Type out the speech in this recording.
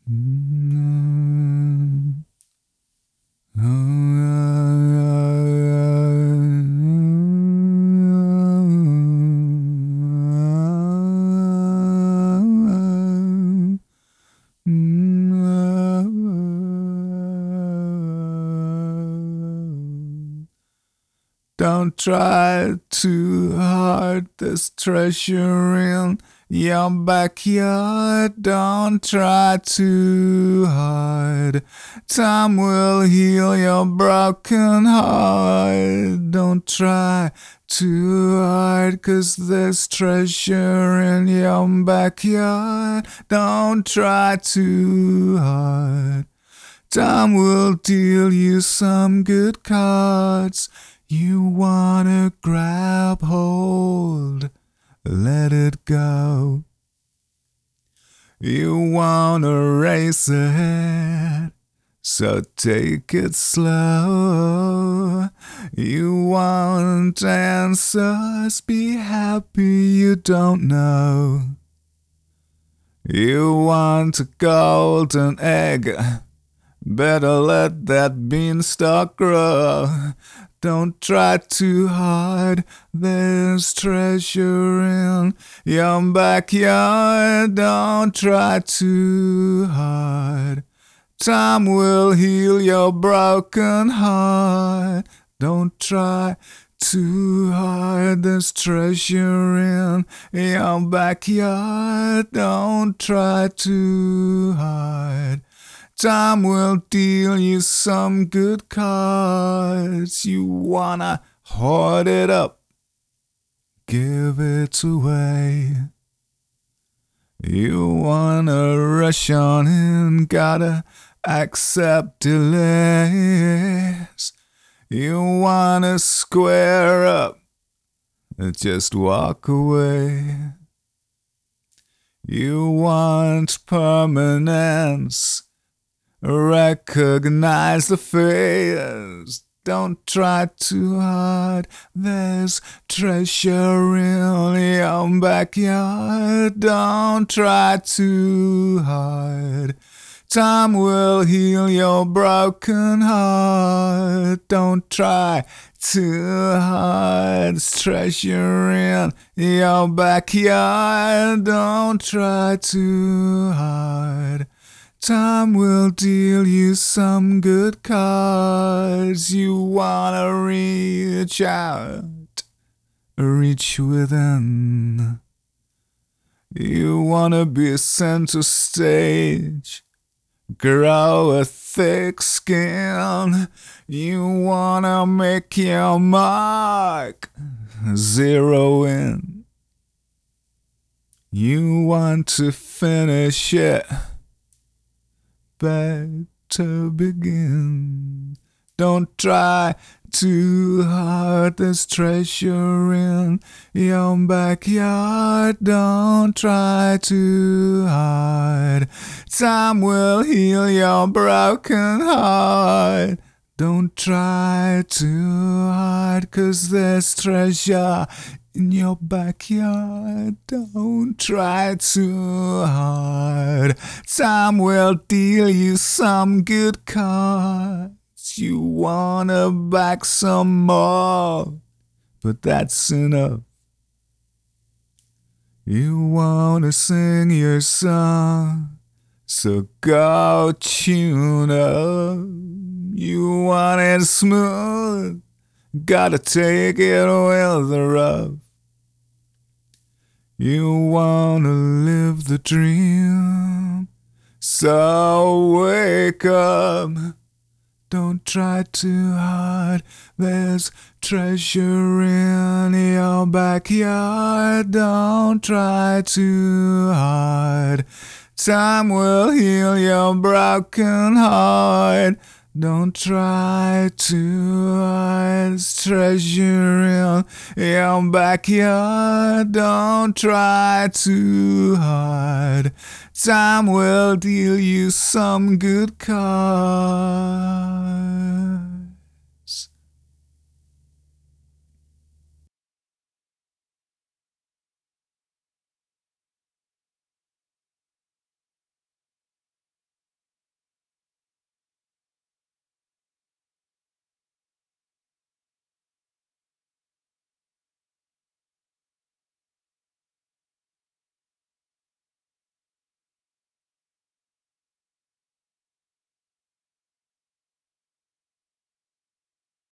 Mm, Don't try too hard, there's treasure in your backyard. Don't try too hard, time will heal your broken heart. Don't try too hard, 'cause there's treasure in your backyard. Don't try too hard, time will deal you some good cards. You wanna grab hold, let it go. You wanna race ahead, so take it slow. You want answers, be happy you don't know. You want a golden egg, better let that beanstalk grow. Don't try too hard, there's treasure in your backyard. Don't try too hard, time will heal your broken heart. Don't try too hard, there's treasure in your backyard. Don't try too hard, time will deal you some good cards. You wanna hoard it up, give it away. You wanna rush on in, gotta accept delays. You wanna square up, just walk away. You want permanence, recognize the face. Don't try too hard, there's treasure in your backyard. Don't try too hard, time will heal your broken heart. Don't try too hard, there's treasure in your backyard. Don't try too hard, time will deal you some good cards. You wanna reach out, reach within. You wanna be center stage, grow a thick skin. You wanna make your mark, zero in. You want to finish it, better begin. Don't try too hard, there's treasure in your backyard. Don't try too hard, time will heal your broken heart. Don't try too hard, 'cause there's treasure in your backyard. Don't try too hard, time will deal you some good cards. You wanna back some more, but that's enough. You wanna sing your song, so go tune up. You want it smooth, gotta take it with the rough. You wanna live the dream, so wake up. Don't try too hard, there's treasure in your backyard. Don't try too hard, time will heal your broken heart. Don't try too hard, there's treasure in your backyard. Don't try too hard, time will deal you some good cards.